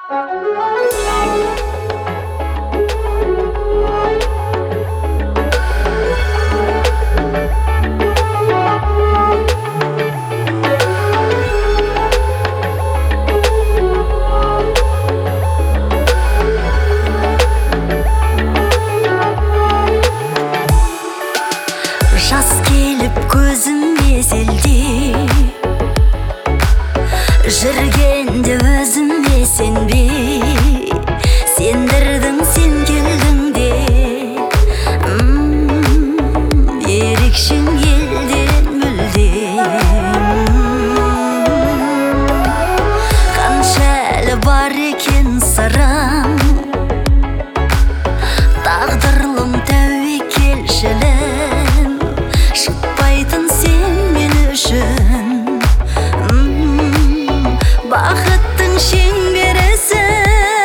Жас келіп көзіме селдей, жүргенде өзіме сенбей, сендірдің сен келдің де, ерекшең елден мүлдем. Қанша әлі бар екен сырым, тағдырлым тәуекелшілім, шықпайтын сен мен үшін бақыттың шеңберісің.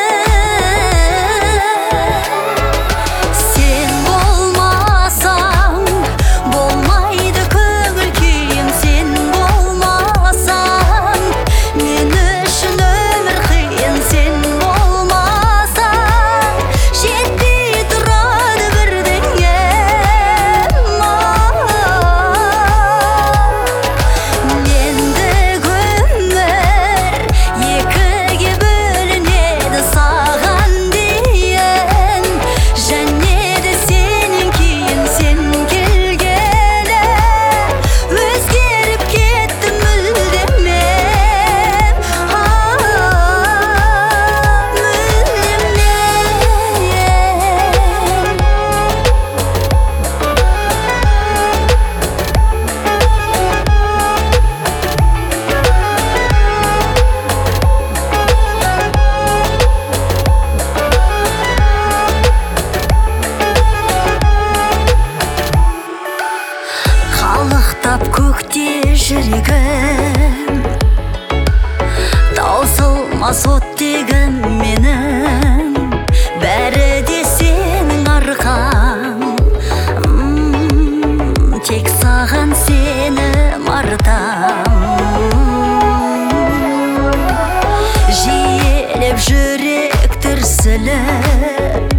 Сен болмасаң болмайды көңіл күйім, сен болмасаң мен үшін өмір қиын, сен болмасаң жетпей тұрады бірдеңем. Мендік өмір екіге бөлінеді саған дейін, және де сенен кейін сен келгелі өзгеріп кеттім мүлдем мен, қалықтап көкте жүрегім, таусылмас оттегім менің, бәрі де сенің арқаң, тек саған сенім артам. Жиелеп жүрек дүрсілі,